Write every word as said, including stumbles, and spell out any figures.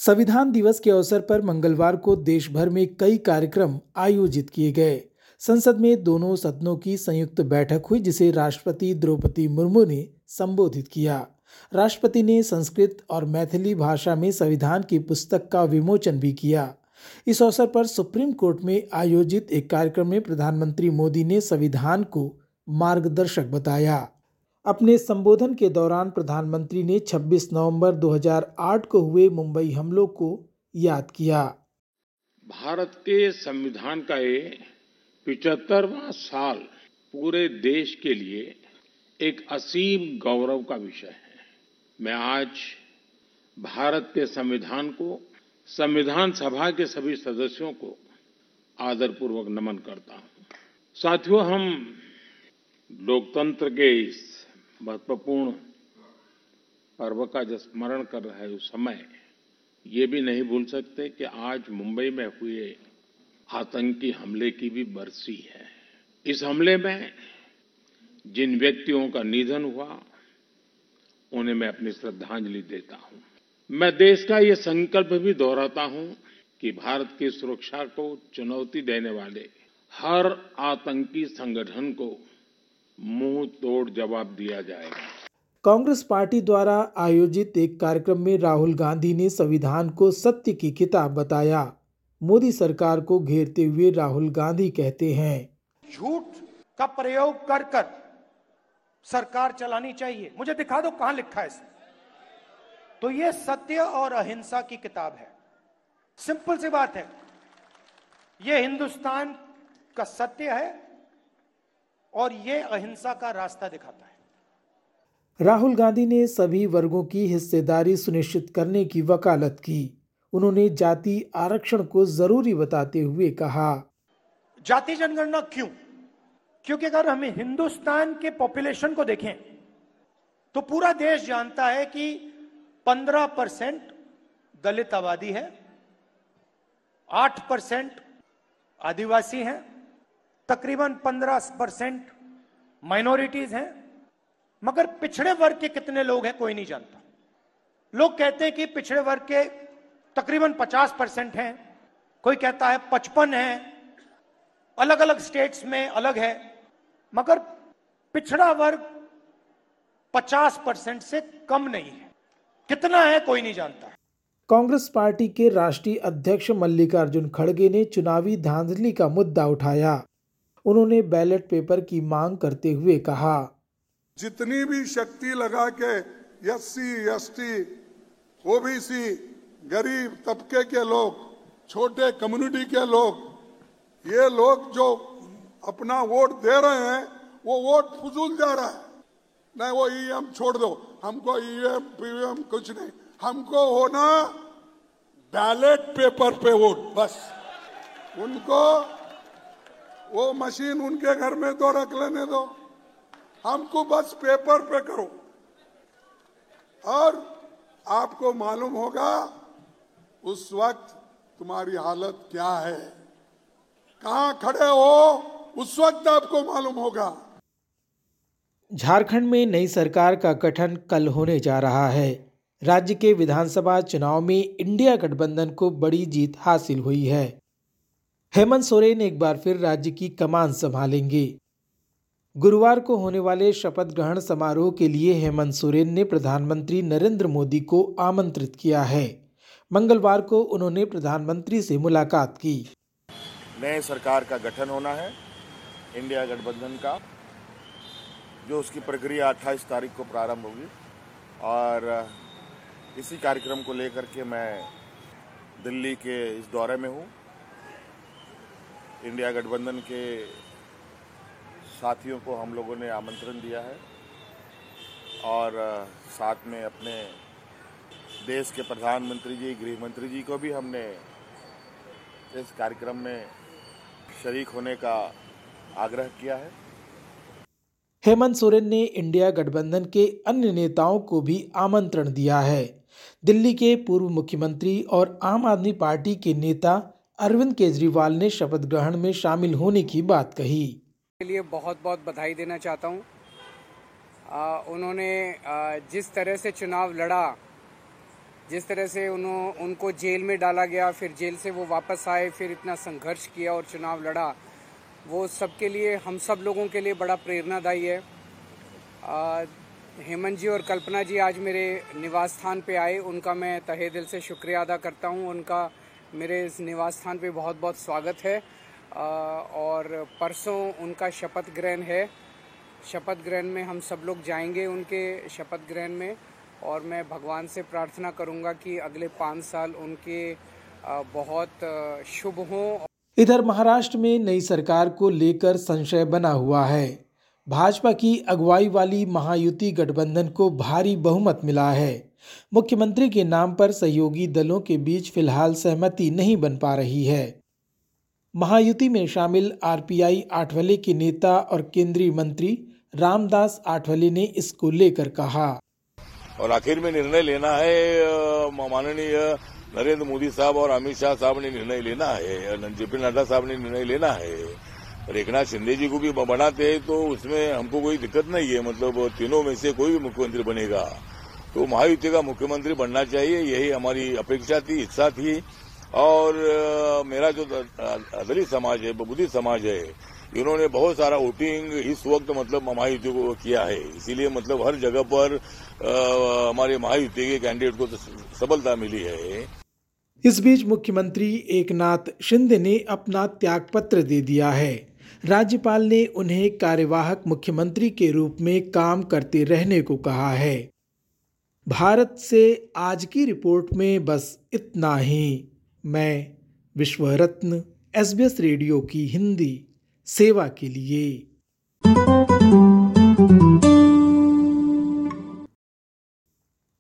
संविधान दिवस के अवसर पर मंगलवार को देश भर में कई कार्यक्रम आयोजित किए गए। संसद में दोनों सदनों की संयुक्त बैठक हुई, जिसे राष्ट्रपति द्रौपदी मुर्मू ने संबोधित किया। राष्ट्रपति ने संस्कृत और मैथिली भाषा में संविधान की पुस्तक का विमोचन भी किया। इस अवसर पर सुप्रीम कोर्ट में आयोजित एक कार्यक्रम में प्रधानमंत्री मोदी ने संविधान को मार्गदर्शक बताया। अपने संबोधन के दौरान प्रधानमंत्री ने छब्बीस नवंबर दो हज़ार आठ को हुए मुंबई हमलों को याद किया। भारत के संविधान का ये पिचहत्तरवां साल पूरे देश के लिए एक असीम गौरव का विषय है। मैं आज भारत के संविधान को, संविधान सभा के सभी सदस्यों को आदरपूर्वक नमन करता हूं। साथियों, हम लोकतंत्र के इस महत्वपूर्ण पर्व का जब स्मरण कर रहे उस समय ये भी नहीं भूल सकते कि आज मुंबई में हुए आतंकी हमले की भी बरसी है। इस हमले में जिन व्यक्तियों का निधन हुआ उन्हें मैं अपनी श्रद्धांजलि देता हूं। मैं देश का ये संकल्प भी दोहराता हूं कि भारत की सुरक्षा को चुनौती देने वाले हर आतंकी संगठन को मुंह तोड़ जवाब दिया जाएगा। कांग्रेस पार्टी द्वारा आयोजित एक कार्यक्रम में राहुल गांधी ने संविधान को सत्य की किताब बताया। मोदी सरकार को घेरते हुए राहुल गांधी कहते हैं, झूठ का प्रयोग कर कर सरकार चलानी चाहिए। मुझे दिखा दो कहां लिखा है इसे। तो ये सत्य और अहिंसा की किताब है। सिंपल सी बात है, ये हिंदुस्तान का सत्य है और ये अहिंसा का रास्ता दिखाता है। राहुल गांधी ने सभी वर्गों की हिस्सेदारी सुनिश्चित करने की वकालत की। उन्होंने जाति आरक्षण को जरूरी बताते हुए कहा, जाति जनगणना क्यों? क्योंकि अगर हम हिंदुस्तान के पॉपुलेशन को देखें तो पूरा देश जानता है कि पंद्रह परसेंट दलित आबादी है, आठ परसेंट आदिवासी हैं, तकरीबन पंद्रह परसेंट माइनॉरिटीज हैं, मगर पिछड़े वर्ग के कितने लोग हैं कोई नहीं जानता। लोग कहते हैं कि पिछड़े वर्ग के तकरीबन पचास परसेंट हैं, कोई कहता है पचपन है, अलग अलग स्टेट्स में अलग है, मगर पिछड़ा वर्ग पचास परसेंट से कम नहीं है। कितना है कोई नहीं जानता। कांग्रेस पार्टी के राष्ट्रीय अध्यक्ष मल्लिकार्जुन खड़गे ने चुनावी धांधली का मुद्दा उठाया। उन्होंने बैलेट पेपर की मांग करते हुए कहा, जितनी भी शक्ति लगा के S C, S T, O B C, गरीब तबके के लोग, छोटे कम्युनिटी के लोग, ये लोग जो अपना वोट दे रहे हैं वो वोट फजूल जा रहा है। नहीं, वो ईवीएम छोड़ दो, हमको ईवीएम पीवीएम कुछ नहीं, हमको होना बैलेट पेपर पे वोट बस। उनको वो मशीन उनके घर में तो रख लेने दो, हमको बस पेपर पे करो। और आपको मालूम होगा उस वक्त तुम्हारी हालत क्या है, कहां खड़े हो उस वक्त आपको मालूम होगा। झारखंड में नई सरकार का गठन कल होने जा रहा है। राज्य के विधानसभा चुनाव में इंडिया गठबंधन को बड़ी जीत हासिल हुई है। हेमंत सोरेन एक बार फिर राज्य की कमान संभालेंगे। गुरुवार को होने वाले शपथ ग्रहण समारोह के लिए हेमंत सोरेन ने प्रधानमंत्री नरेंद्र मोदी को आमंत्रित किया है। मंगलवार को उन्होंने प्रधानमंत्री से मुलाकात की। नए सरकार का गठन होना है इंडिया गठबंधन का, जो उसकी प्रक्रिया अट्ठाईस तारीख को प्रारंभ होगी और इसी कार्यक्रम को लेकर के मैं दिल्ली के इस दौरे में हूँ। इंडिया गठबंधन के साथियों को हम लोगों ने आमंत्रण दिया है और साथ में अपने देश के प्रधानमंत्री जी, गृह मंत्री जी को भी हमने इस कार्यक्रम में शरीक होने का आग्रह किया है। हेमंत सोरेन ने इंडिया गठबंधन के अन्य नेताओं को भी आमंत्रण दिया है। दिल्ली के पूर्व मुख्यमंत्री और आम आदमी पार्टी के नेता अरविंद केजरीवाल ने शपथ ग्रहण में शामिल होने की बात कही। के लिए बहुत बहुत बधाई देना चाहता हूं। उन्होंने आ, जिस तरह से चुनाव लड़ा, जिस तरह से उन्हों उनको जेल में डाला गया, फिर जेल से वो वापस आए, फिर इतना संघर्ष किया और चुनाव लड़ा, वो सबके लिए, हम सब लोगों के लिए बड़ा प्रेरणादायी है। आ, हेमंत जी और कल्पना जी आज मेरे निवास स्थान पे आए, उनका मैं तहे दिल से शुक्रिया अदा करता हूँ। उनका मेरे इस निवास स्थान पे बहुत बहुत स्वागत है। आ, और परसों उनका शपथ ग्रहण है। शपथ ग्रहण में हम सब लोग जाएंगे उनके शपथ ग्रहण में, और मैं भगवान से प्रार्थना करूंगा कि अगले पाँच साल उनके बहुत शुभ हों। इधर महाराष्ट्र में नई सरकार को लेकर संशय बना हुआ है। भाजपा की अगुवाई वाली महायुति गठबंधन को भारी बहुमत मिला है। मुख्यमंत्री के नाम पर सहयोगी दलों के बीच फिलहाल सहमति नहीं बन पा रही है। महायुति में शामिल आरपीआई आठवले के नेता और केंद्रीय मंत्री रामदास आठवले ने इसको लेकर कहा, और आखिर में निर्णय लेना है, माननीय नरेंद्र मोदी साहब और अमित शाह साहब ने निर्णय लेना है, जेपी नड्डा साहब ने निर्णय लेना है, और एक नाथ शिंदे जी को भी बनाते हैं तो उसमें हमको कोई दिक्कत नहीं है। मतलब तीनों में से कोई भी मुख्यमंत्री बनेगा तो महायुति का मुख्यमंत्री बनना चाहिए, यही हमारी अपेक्षा थी, इच्छा थी। और मेरा जो दलित समाज है, बुद्धिस्ट समाज है, इन्होंने बहुत सारा वोटिंग इस वक्त मतलब महायुति को किया है, इसीलिए मतलब हर जगह पर हमारे महायुति के कैंडिडेट को तो सफलता मिली है। इस बीच मुख्यमंत्री एकनाथ शिंदे ने अपना त्यागपत्र दे दिया है। राज्यपाल ने उन्हें कार्यवाहक मुख्यमंत्री के रूप में काम करते रहने को कहा है। भारत से आज की रिपोर्ट में बस इतना ही। मैं Vishwaratna, S B S radio की हिंदी सेवा के लिए।